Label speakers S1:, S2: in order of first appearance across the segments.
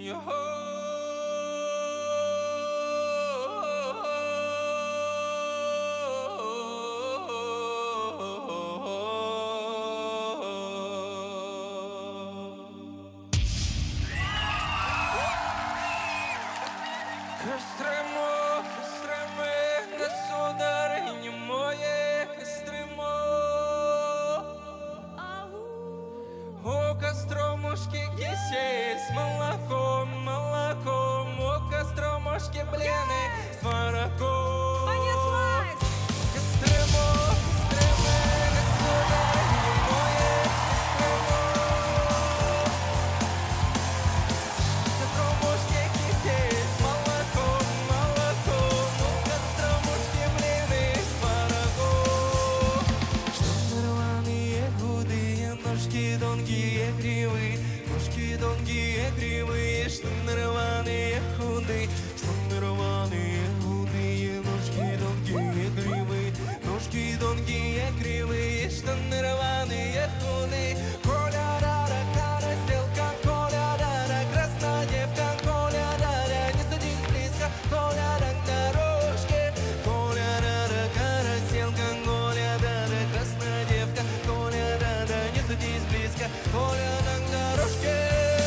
S1: Костромушки кисель с молоком, молоком, о костромушки блины с творогом.
S2: Понеслась!
S1: Костромо, Костромо, государь мое, Костромо. Костромушки кисель с молоком, молоком, о костромушки блины с творогом. Что рваные худые ножки тонкие кривые, ножки тонкие кривые, что рваные худые, что рваные худые, ножки тонкие кривые, ножки тонкие кривые, что рваные худые. Коля дара, караселька, Коля дара, красная девка, Коля дара, не садись близко, Коля дара к дорожке, Коля дара, караселька, Коля дара, красная девка, Коля дара, не садись близко, Коля дара к дорожке.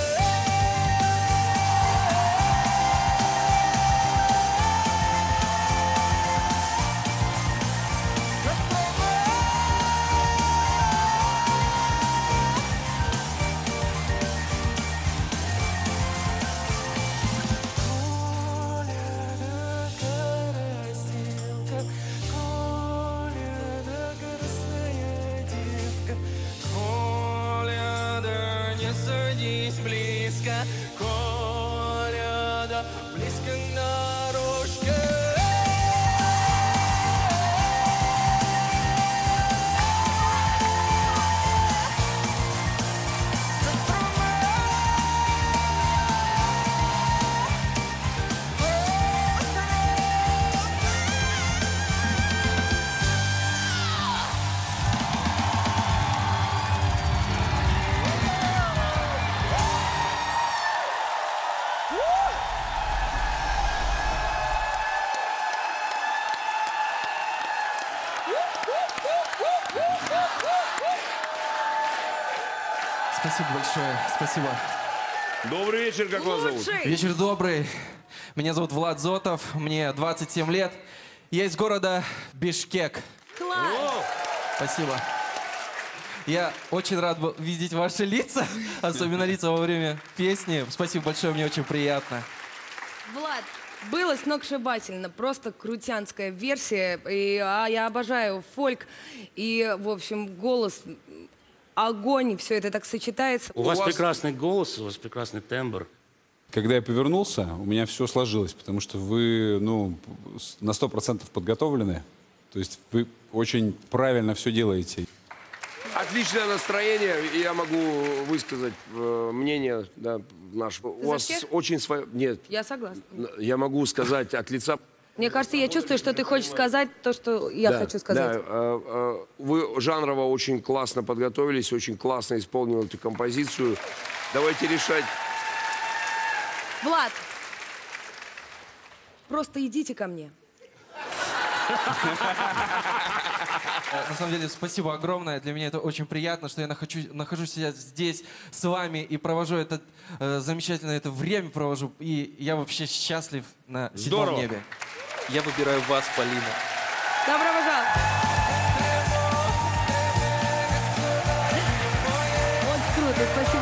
S1: Близко, Коля, да, близко к дорожке.
S3: Спасибо большое, спасибо.
S4: Добрый вечер, как вас зовут?
S3: Вечер добрый. Меня зовут Влад Зотов, мне 27 лет. Я из города Бишкек.
S2: Класс!
S3: Спасибо. Я очень рад был видеть ваши лица, особенно лица во время песни. Спасибо большое, мне очень приятно.
S2: Влад, было сногсшибательно, просто крутянская версия. Я обожаю фольк и, в общем, голос, огонь, все это так сочетается.
S5: У вас прекрасный голос, у вас прекрасный тембр.
S6: Когда я повернулся, у меня все сложилось, потому что вы, ну, на 100% подготовлены. То есть вы очень правильно все делаете.
S4: Отличное настроение, и я могу высказать мнение, да, наше. У вас
S2: всех?
S4: очень свое... Нет,
S2: Я согласна.
S4: я могу сказать от лица...
S2: Мне кажется, я чувствую, что ты хочешь сказать то, что я хочу сказать.
S4: Да, вы жанрово очень классно подготовились, очень классно исполнили эту композицию. Давайте решать.
S2: Влад, просто идите ко мне.
S3: На самом деле, спасибо огромное. Для меня это очень приятно, что я нахожусь сейчас здесь с вами и провожу это замечательное это время провожу. И я вообще счастлив на седьмом небе.
S7: Я выбираю вас, Полина.
S2: Добро пожаловать. Очень круто, спасибо.